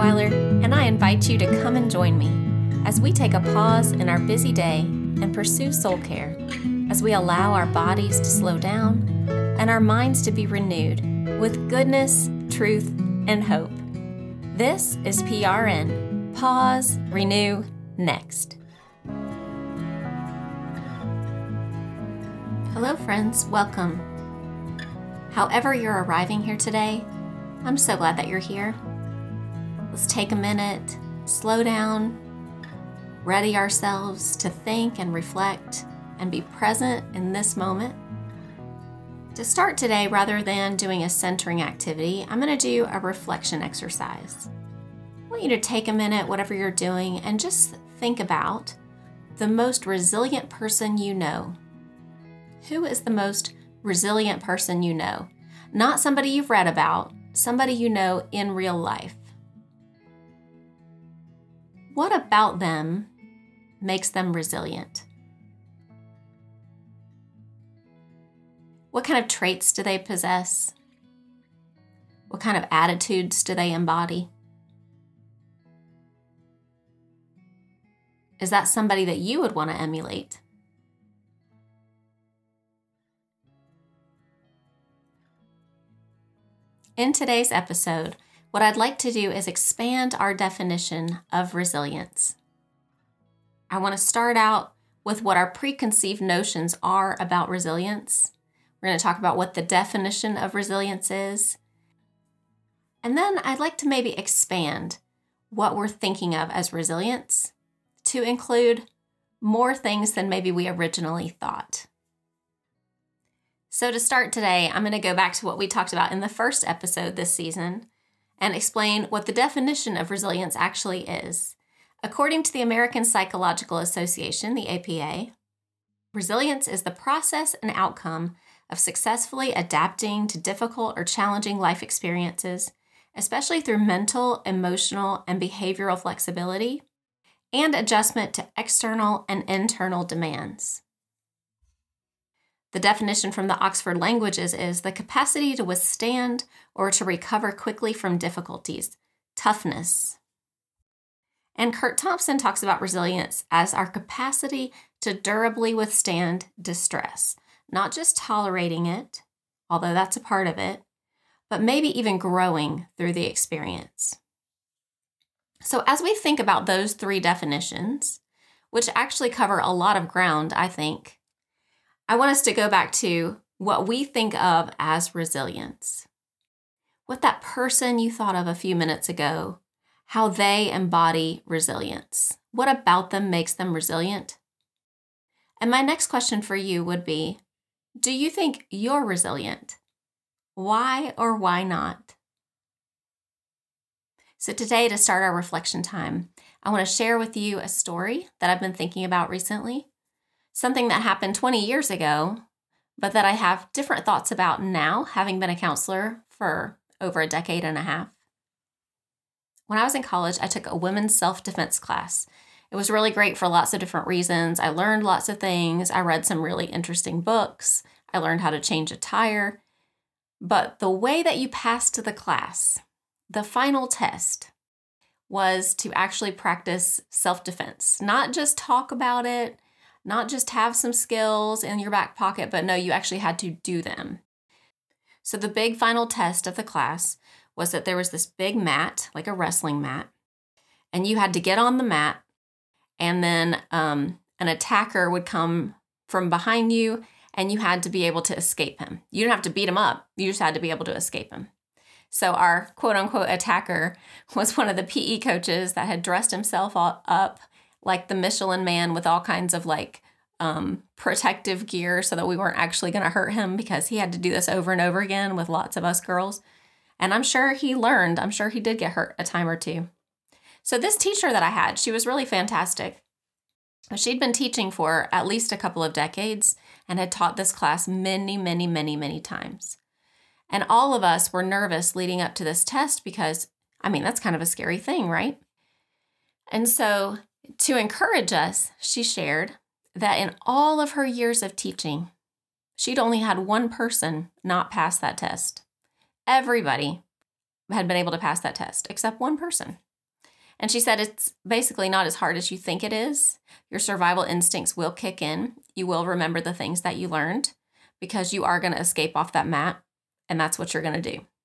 Detweiler, and I invite you to come and join me as we take a pause in our busy day and pursue soul care, as we allow our bodies to slow down and our minds to be renewed with goodness, truth, and hope. This is PRN, Pause, Renew, Next. Hello friends, welcome. However you're arriving here today, I'm so glad that you're here. Let's take a minute, slow down, ready ourselves to think and reflect and be present in this moment. To start today, rather than doing a centering activity, I'm going to do a reflection exercise. I want you to take a minute, whatever you're doing, and just think about the most resilient person you know. Who is the most resilient person you know? Not somebody you've read about, somebody you know in real life. What about them makes them resilient? What kind of traits do they possess? What kind of attitudes do they embody? Is that somebody that you would want to emulate? In today's episode, what I'd like to do is expand our definition of resilience. I want to start out with what our preconceived notions are about resilience. We're going to talk about what the definition of resilience is. And then I'd like to maybe expand what we're thinking of as resilience to include more things than maybe we originally thought. So to start today, I'm going to go back to what we talked about in the first episode this season and explain what the definition of resilience actually is. According to the American Psychological Association, the APA, resilience is the process and outcome of successfully adapting to difficult or challenging life experiences, especially through mental, emotional, and behavioral flexibility and adjustment to external and internal demands. The definition from the Oxford Languages is the capacity to withstand or to recover quickly from difficulties, toughness. And Curt Thompson talks about resilience as our capacity to durably withstand distress, not just tolerating it, although that's a part of it, but maybe even growing through the experience. So as we think about those three definitions, which actually cover a lot of ground, I think, I want us to go back to what we think of as resilience. What that person you thought of a few minutes ago, how they embody resilience. What about them makes them resilient? And my next question for you would be, do you think you're resilient? Why or why not? So today, to start our reflection time, I want to share with you a story that I've been thinking about recently. Something that happened 20 years ago, but that I have different thoughts about now, having been a counselor for over a decade and a half. When I was in college, I took a women's self-defense class. It was really great for lots of different reasons. I learned lots of things. I read some really interesting books. I learned how to change a tire. But the way that you passed the class, the final test, was to actually practice self-defense. Not just talk about it, not just have some skills in your back pocket, but no, you actually had to do them. So the big final test of the class was that there was this big mat, like a wrestling mat, and you had to get on the mat, and then an attacker would come from behind you, and you had to be able to escape him. You didn't have to beat him up. You just had to be able to escape him. So our quote-unquote attacker was one of the PE coaches that had dressed himself all up like the Michelin Man with all kinds of protective gear so that we weren't actually going to hurt him, because he had to do this over and over again with lots of us girls. And I'm sure he learned. I'm sure he did get hurt a time or two. So this teacher that I had, she was really fantastic. She'd been teaching for at least a couple of decades and had taught this class many, many, many, many times. And all of us were nervous leading up to this test because, that's kind of a scary thing, right? And so to encourage us, she shared that in all of her years of teaching, she'd only had one person not pass that test. Everybody had been able to pass that test except one person. And she said it's basically not as hard as you think it is. Your survival instincts will kick in. You will remember the things that you learned because you are going to escape off that mat, and that's what you're going to do.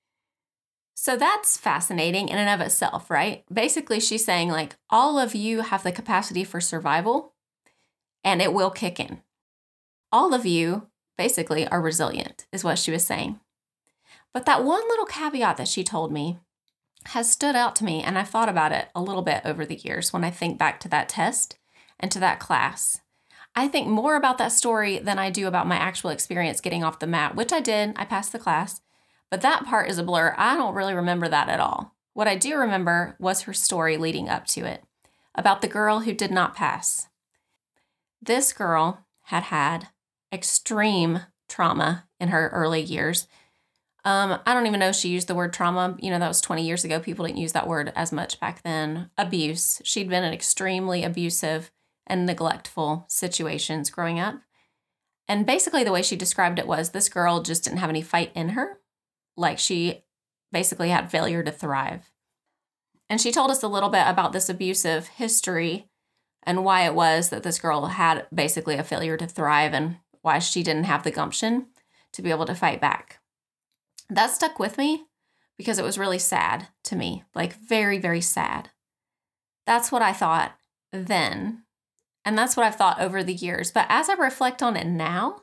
So that's fascinating in and of itself, right? Basically, she's saying like all of you have the capacity for survival, and it will kick in. All of you basically are resilient, is what she was saying. But that one little caveat that she told me has stood out to me, and I've thought about it a little bit over the years when I think back to that test and to that class. I think more about that story than I do about my actual experience getting off the mat, which I did. I passed the class, but that part is a blur. I don't really remember that at all. What I do remember was her story leading up to it about the girl who did not pass. This girl had had extreme trauma in her early years. I don't even know if she used the word trauma. That was 20 years ago. People didn't use that word as much back then. Abuse. She'd been in extremely abusive and neglectful situations growing up. And basically the way she described it was this girl just didn't have any fight in her. Like she basically had failure to thrive. And she told us a little bit about this abusive history and why it was that this girl had basically a failure to thrive and why she didn't have the gumption to be able to fight back. That stuck with me because it was really sad to me, like very, very sad. That's what I thought then, and that's what I've thought over the years. But as I reflect on it now,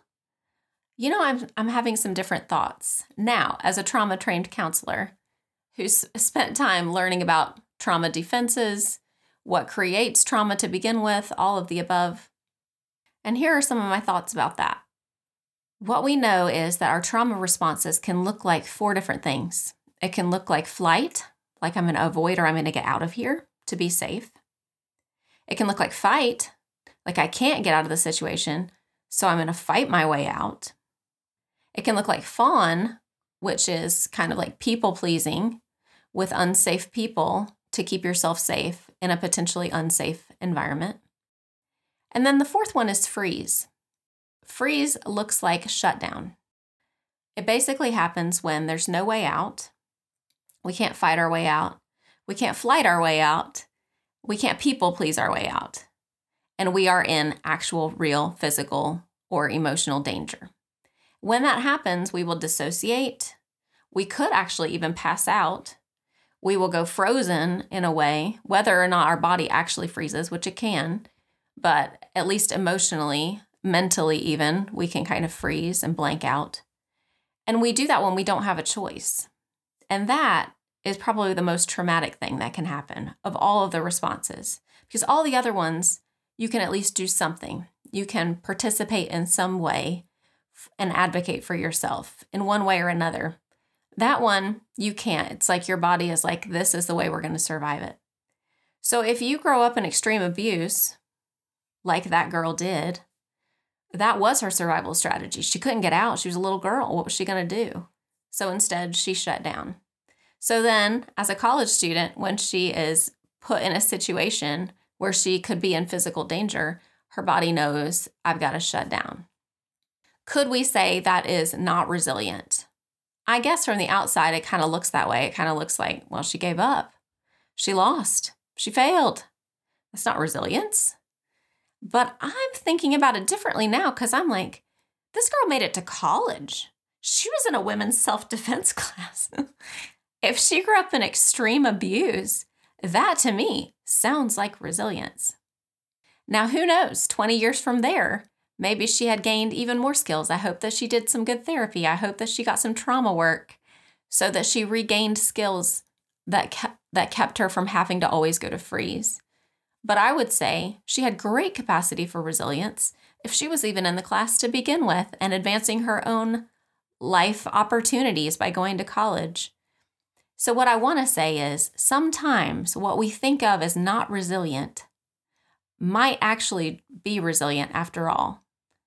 I'm having some different thoughts now as a trauma-trained counselor who's spent time learning about trauma defenses, what creates trauma to begin with, all of the above. And here are some of my thoughts about that. What we know is that our trauma responses can look like 4 different things. It can look like flight, like I'm going to avoid or I'm going to get out of here to be safe. It can look like fight, like I can't get out of the situation, so I'm going to fight my way out. It can look like fawn, which is kind of like people pleasing with unsafe people to keep yourself safe in a potentially unsafe environment. And then the 4th one is freeze. Freeze looks like shutdown. It basically happens when there's no way out. We can't fight our way out. We can't flight our way out. We can't people please our way out. And we are in actual, real, physical, or emotional danger. When that happens, we will dissociate. We could actually even pass out. We will go frozen in a way, whether or not our body actually freezes, which it can, but at least emotionally, mentally even, we can kind of freeze and blank out. And we do that when we don't have a choice. And that is probably the most traumatic thing that can happen of all of the responses. Because all the other ones, you can at least do something. You can participate in some way and advocate for yourself in one way or another. That one, you can't. It's like your body is like, this is the way we're going to survive it. So if you grow up in extreme abuse, like that girl did, that was her survival strategy. She couldn't get out. She was a little girl. What was she going to do? So instead, she shut down. So then, as a college student, when she is put in a situation where she could be in physical danger, her body knows, I've got to shut down. Could we say that is not resilient? I guess from the outside, it kind of looks that way. It kind of looks like, well, she gave up. She lost. She failed. That's not resilience. But I'm thinking about it differently now because I'm like, this girl made it to college. She was in a women's self-defense class. If she grew up in extreme abuse, that to me sounds like resilience. Now, who knows? 20 years from there, maybe she had gained even more skills. I hope that she did some good therapy. I hope that she got some trauma work so that she regained skills that kept her from having to always go to freeze. But I would say she had great capacity for resilience if she was even in the class to begin with and advancing her own life opportunities by going to college. So what I want to say is sometimes what we think of as not resilient might actually be resilient after all.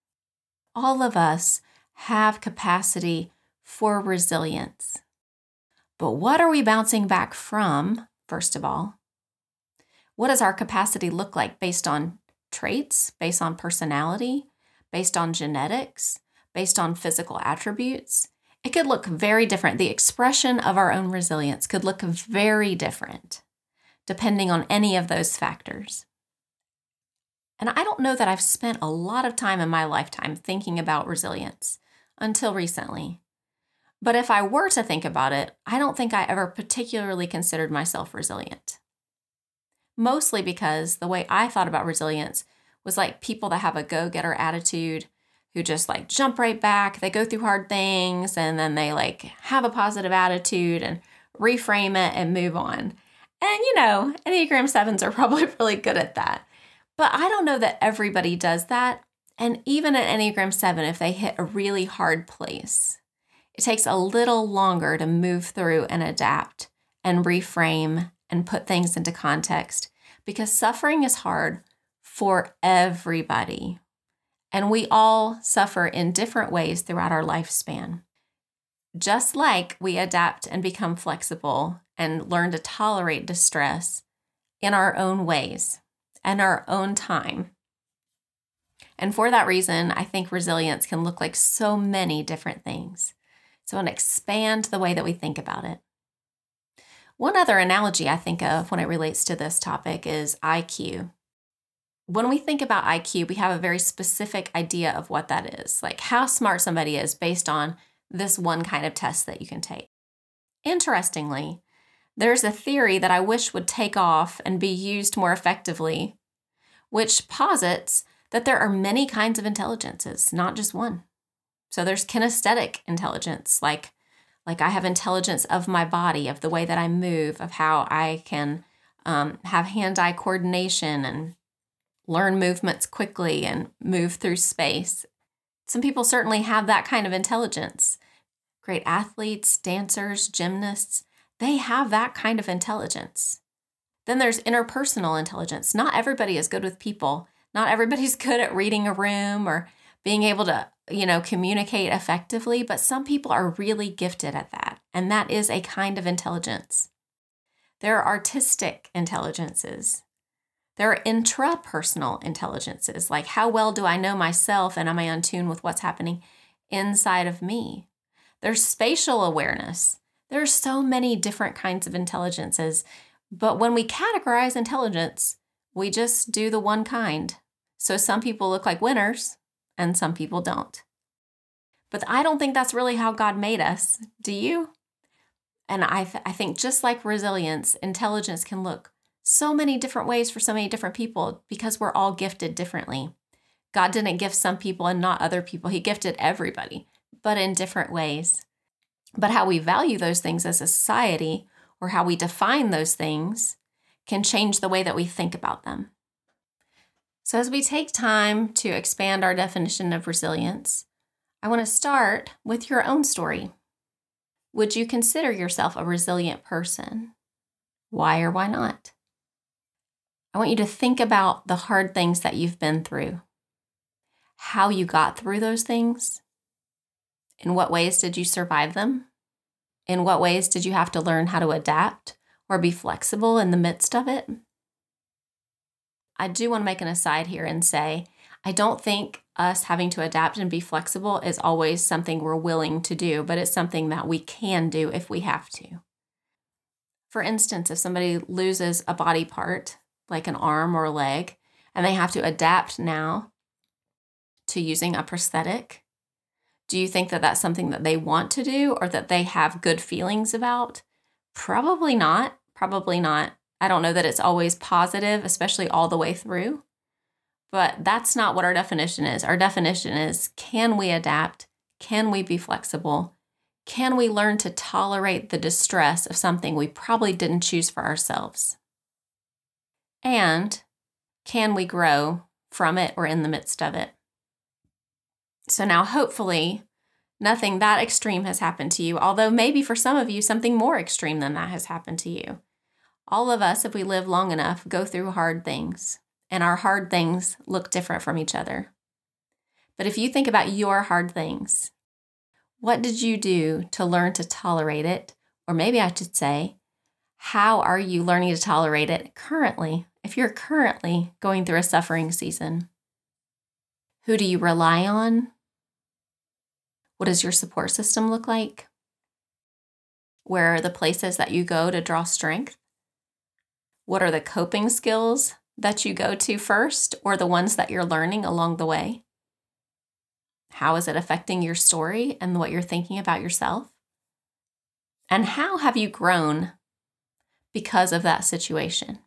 All of us have capacity for resilience. But what are we bouncing back from, first of all? What does our capacity look like based on traits, based on personality, based on genetics, based on physical attributes? It could look very different. The expression of our own resilience could look very different depending on any of those factors. And I don't know that I've spent a lot of time in my lifetime thinking about resilience until recently. But if I were to think about it, I don't think I ever particularly considered myself resilient. Mostly because the way I thought about resilience was like people that have a go-getter attitude who just like jump right back. They go through hard things and then they like have a positive attitude and reframe it and move on. And Enneagram 7s are probably really good at that. But I don't know that everybody does that. And even an Enneagram 7, if they hit a really hard place, it takes a little longer to move through and adapt and reframe and put things into context, because suffering is hard for everybody. And we all suffer in different ways throughout our lifespan. Just like we adapt and become flexible and learn to tolerate distress in our own ways and our own time. And for that reason, I think resilience can look like so many different things. So I want to expand the way that we think about it. One other analogy I think of when it relates to this topic is IQ. When we think about IQ, we have a very specific idea of what that is, like how smart somebody is based on this one kind of test that you can take. Interestingly, there's a theory that I wish would take off and be used more effectively, which posits that there are many kinds of intelligences, not just one. So there's kinesthetic intelligence, like I have intelligence of my body, of the way that I move, of how I can have hand-eye coordination and learn movements quickly and move through space. Some people certainly have that kind of intelligence. Great athletes, dancers, gymnasts, they have that kind of intelligence. Then there's interpersonal intelligence. Not everybody is good with people. Not everybody's good at reading a room or being able to, communicate effectively, but some people are really gifted at that. And that is a kind of intelligence. There are artistic intelligences. There are intrapersonal intelligences, like how well do I know myself and am I in tune with what's happening inside of me? There's spatial awareness. There are so many different kinds of intelligences, but when we categorize intelligence, we just do the one kind. So some people look like winners and some people don't. But I don't think that's really how God made us. Do you? And I think just like resilience, intelligence can look so many different ways for so many different people because we're all gifted differently. God didn't gift some people and not other people. He gifted everybody, but in different ways. But how we value those things as a society or how we define those things can change the way that we think about them. So as we take time to expand our definition of resilience, I want to start with your own story. Would you consider yourself a resilient person? Why or why not? I want you to think about the hard things that you've been through, how you got through those things. In what ways did you survive them? In what ways did you have to learn how to adapt or be flexible in the midst of it? I do want to make an aside here and say, I don't think us having to adapt and be flexible is always something we're willing to do, but it's something that we can do if we have to. For instance, if somebody loses a body part, like an arm or a leg, and they have to adapt now to using a prosthetic, do you think that that's something that they want to do or that they have good feelings about? Probably not. Probably not. I don't know that it's always positive, especially all the way through. But that's not what our definition is. Our definition is, can we adapt? Can we be flexible? Can we learn to tolerate the distress of something we probably didn't choose for ourselves? And can we grow from it or in the midst of it? So now hopefully nothing that extreme has happened to you, although maybe for some of you something more extreme than that has happened to you. All of us, if we live long enough, go through hard things, and our hard things look different from each other. But if you think about your hard things, what did you do to learn to tolerate it? Or maybe I should say, how are you learning to tolerate it currently, if you're currently going through a suffering season? Who do you rely on? What does your support system look like? Where are the places that you go to draw strength? What are the coping skills that you go to first, or the ones that you're learning along the way? How is it affecting your story and what you're thinking about yourself? And how have you grown because of that situation?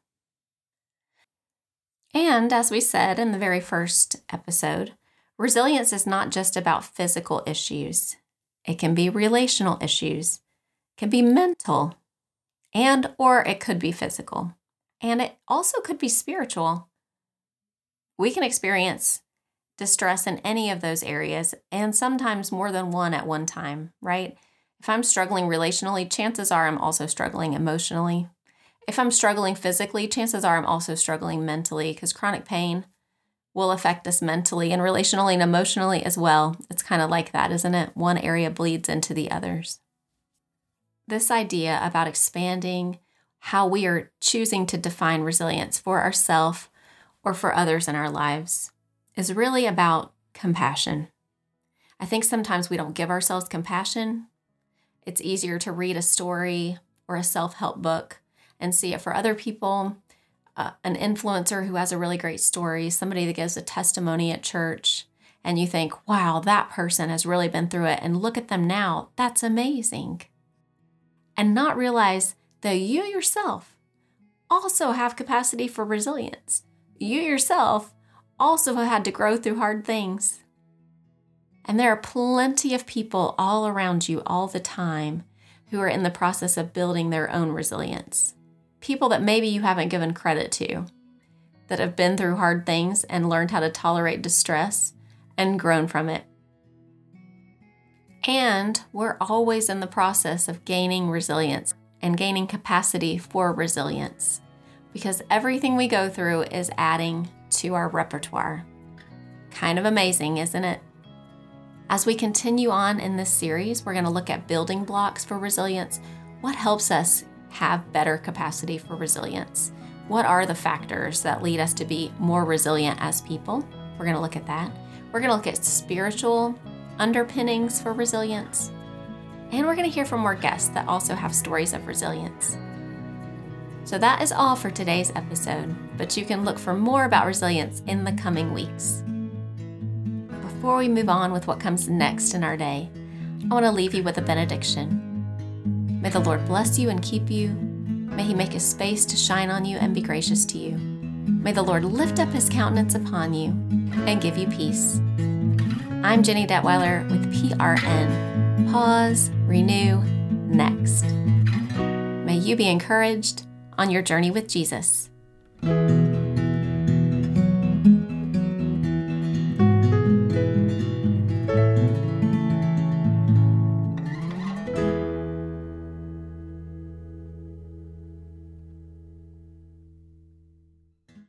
And as we said in the very first episode, resilience is not just about physical issues. It can be relational issues, it can be mental, or it could be physical. And it also could be spiritual. We can experience distress in any of those areas, and sometimes more than one at one time, right? If I'm struggling relationally, chances are I'm also struggling emotionally. If I'm struggling physically, chances are I'm also struggling mentally, because chronic pain will affect us mentally and relationally and emotionally as well. It's kind of like that, isn't it? One area bleeds into the others. This idea about expanding how we are choosing to define resilience for ourselves or for others in our lives is really about compassion. I think sometimes we don't give ourselves compassion. It's easier to read a story or a self-help book and see it for other people, an influencer who has a really great story, somebody that gives a testimony at church, and you think, wow, that person has really been through it, and look at them now. That's amazing. And not realize that you yourself also have capacity for resilience. You yourself also had to grow through hard things. And there are plenty of people all around you all the time who are in the process of building their own resilience. People that maybe you haven't given credit to, that have been through hard things and learned how to tolerate distress and grown from it. And we're always in the process of gaining resilience and gaining capacity for resilience, because everything we go through is adding to our repertoire. Kind of amazing, isn't it? As we continue on in this series, we're going to look at building blocks for resilience. What helps us have better capacity for resilience? What are the factors that lead us to be more resilient as people? We're going to look at that. We're going to look at spiritual underpinnings for resilience. And we're going to hear from more guests that also have stories of resilience. So that is all for today's episode, but you can look for more about resilience in the coming weeks. Before we move on with what comes next in our day, I want to leave you with a benediction. May the Lord bless you and keep you. May He make His face to shine on you and be gracious to you. May the Lord lift up His countenance upon you and give you peace. I'm Jenny Detweiler with PRN. Pause, renew, next. May you be encouraged on your journey with Jesus.